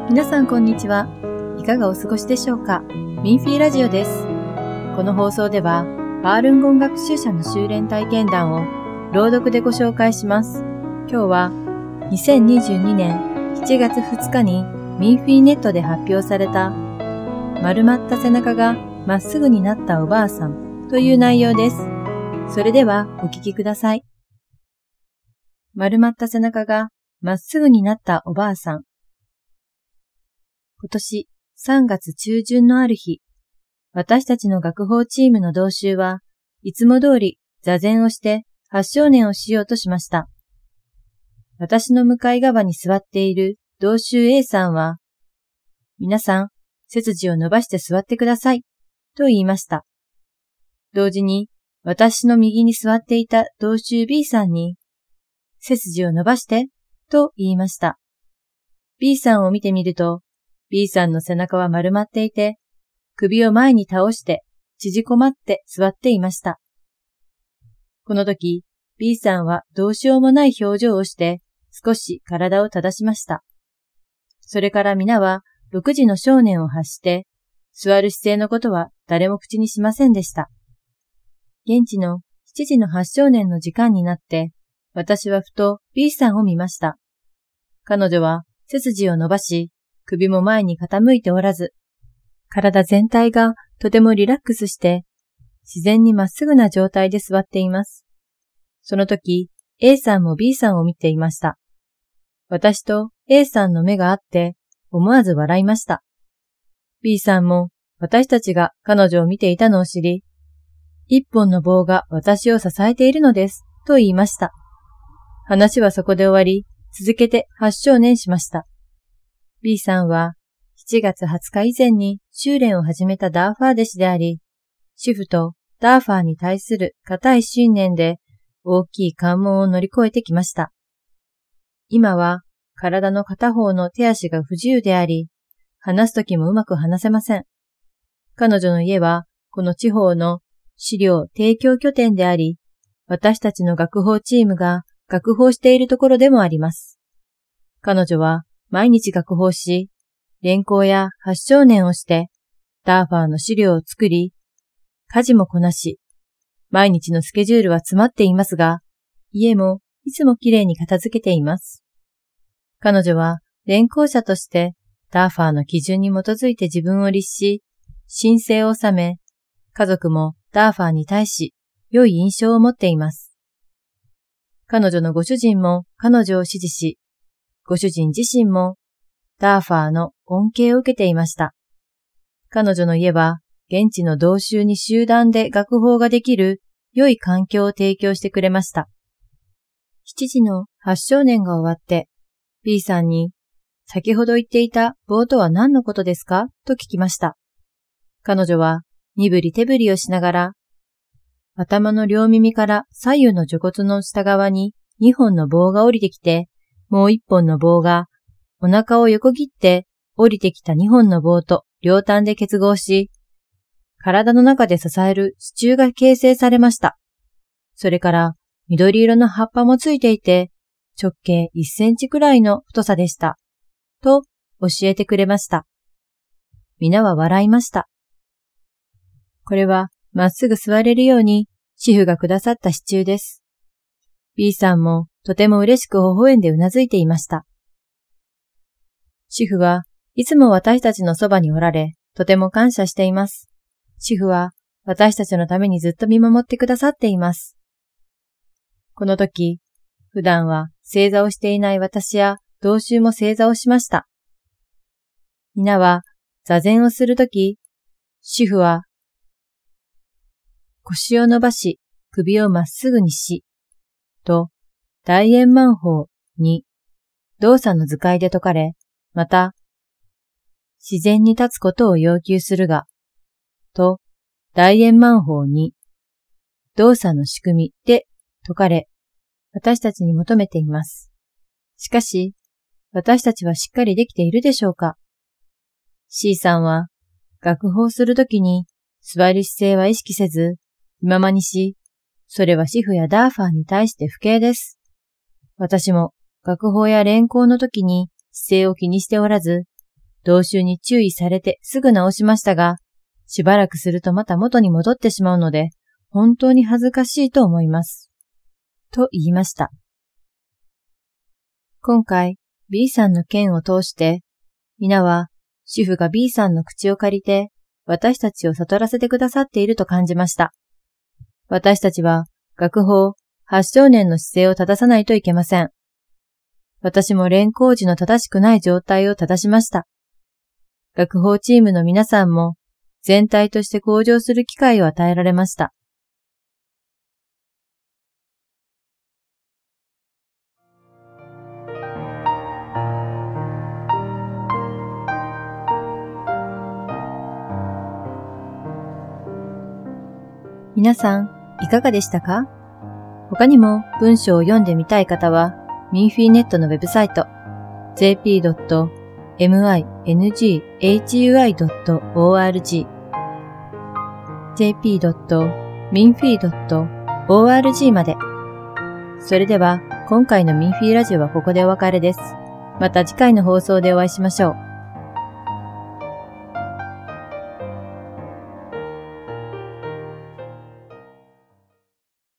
皆さんこんにちは。いかがお過ごしでしょうか。ミンフィーラジオです。この放送では、ファールンゴン学習者の修練体験談を朗読でご紹介します。今日は2022年7月2日にミンフィーネットで発表された丸まった背中がまっすぐになったおばあさんという内容です。それではお聞きください。丸まった背中がまっすぐになったおばあさん。今年3月中旬のある日、私たちの学法チームの同修はいつも通り座禅をして8正念をしようとしました。私の向かい側に座っている同修 A さんは、皆さん、背筋を伸ばして座ってください、と言いました。同時に、私の右に座っていた同修 B さんに、背筋を伸ばして、と言いました。B さんを見てみると、B さんの背中は丸まっていて、首を前に倒して縮こまって座っていました。この時、B さんはどうしようもない表情をして少し体を正しました。それから皆は6時の正念を発して、座る姿勢のことは誰も口にしませんでした。現地の7時の8正念の時間になって、私はふと B さんを見ました。彼女は背筋を伸ばし、首も前に傾いておらず、体全体がとてもリラックスして、自然にまっすぐな状態で座っています。その時、A さんも B さんを見ていました。私と A さんの目が合って、思わず笑いました。B さんも私たちが彼女を見ていたのを知り、一本の棒が私を支えているのです、と言いました。話はそこで終わり、続けて8正念しました。B さんは7月20日以前に修練を始めたダーファー弟子であり、主婦とダーファーに対する固い信念で大きい関門を乗り越えてきました。今は体の片方の手足が不自由であり、話すときもうまく話せません。彼女の家はこの地方の資料提供拠点であり、私たちの学法チームが学法しているところでもあります。彼女は毎日学法し、連行や8正念をして、ダーファーの資料を作り、家事もこなし、毎日のスケジュールは詰まっていますが、家もいつもきれいに片付けています。彼女は連行者として、ダーファーの基準に基づいて自分を律し、神聖を収め、家族もダーファーに対し、良い印象を持っています。彼女のご主人も彼女を支持し、ご主人自身もダーファーの恩恵を受けていました。彼女の家は現地の同修に集団で学法ができる良い環境を提供してくれました。7時の8正念が終わって B さんに先ほど言っていた棒とは何のことですかと聞きました。彼女は身振り手振りをしながら頭の両耳から左右の除骨の下側に2本の棒が降りてきてもう1本の棒がお腹を横切って降りてきた2本の棒と両端で結合し、体の中で支える支柱が形成されました。それから緑色の葉っぱもついていて、直径1センチくらいの太さでした。と教えてくれました。皆は笑いました。これはまっすぐ座れるように師父がくださった支柱です。B さんもとても嬉しく微笑んでうなずいていました。主婦はいつも私たちのそばにおられ、とても感謝しています。主婦は私たちのためにずっと見守ってくださっています。この時、普段は正座をしていない私や同修も正座をしました。皆は座禅をするとき、主婦は腰を伸ばし首をまっすぐにし、と大円満法に動作の図解で説かれ、また、自然に立つことを要求するが、と、大円満法に、動作の仕組みで説かれ、私たちに求めています。しかし、私たちはしっかりできているでしょうか？ C さんは、学法するときに、座り姿勢は意識せず、気ままにし、それは師父やダーファーに対して不敬です。私も、学法や連行のときに、姿勢を気にしておらず、 同習に注意されてすぐ直しましたが、しばらくするとまた元に戻ってしまうので、本当に恥ずかしいと思います。と言いました。今回 B さんの件を通して、皆は主婦が B さんの口を借りて私たちを悟らせてくださっていると感じました。私たちは学法8少年の姿勢を正さないといけません。私も連行時の正しくない状態を正しました。学法チームの皆さんも全体として向上する機会を与えられました。皆さん、いかがでしたか？他にも文章を読んでみたい方は、ミンフィーネットのウェブサイト jp.minghui.org jp.minfi.org まで。それでは、今回のミンフィーラジオはここでお別れです。また次回の放送でお会いしましょう。